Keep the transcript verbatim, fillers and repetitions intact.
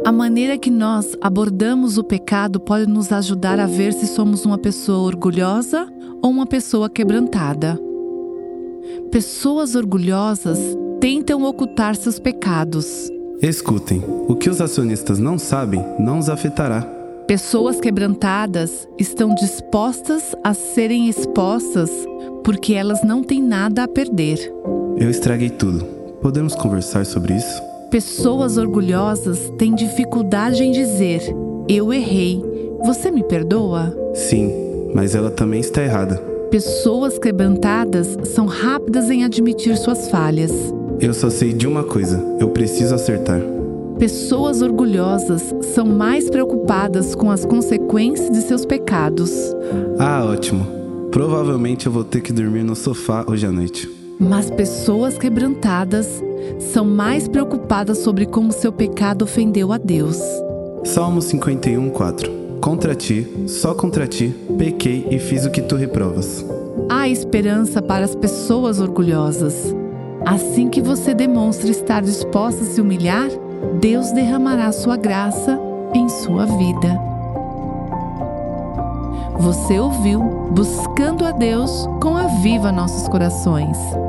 A maneira que nós abordamos o pecado pode nos ajudar a ver se somos uma pessoa orgulhosa ou uma pessoa quebrantada. Pessoas orgulhosas tentam ocultar seus pecados. Escutem, o que os acionistas não sabem não os afetará. Pessoas quebrantadas estão dispostas a serem expostas porque elas não têm nada a perder. Eu estraguei tudo. Podemos conversar sobre isso? Pessoas orgulhosas têm dificuldade em dizer: eu errei, você me perdoa? Sim, mas ela também está errada. Pessoas quebrantadas são rápidas em admitir suas falhas. Eu só sei de uma coisa, eu preciso acertar. Pessoas orgulhosas são mais preocupadas com as consequências de seus pecados. Ah, ótimo. Provavelmente eu vou ter que dormir no sofá hoje à noite. Mas pessoas quebrantadas são mais preocupadas sobre como seu pecado ofendeu a Deus. Salmo cinquenta e um, quatro. Contra ti, só contra ti, pequei e fiz o que tu reprovas. Há esperança para as pessoas orgulhosas. Assim que você demonstra estar disposta a se humilhar, Deus derramará sua graça em sua vida. Você ouviu Buscando a Deus com Aviva Nossos Corações.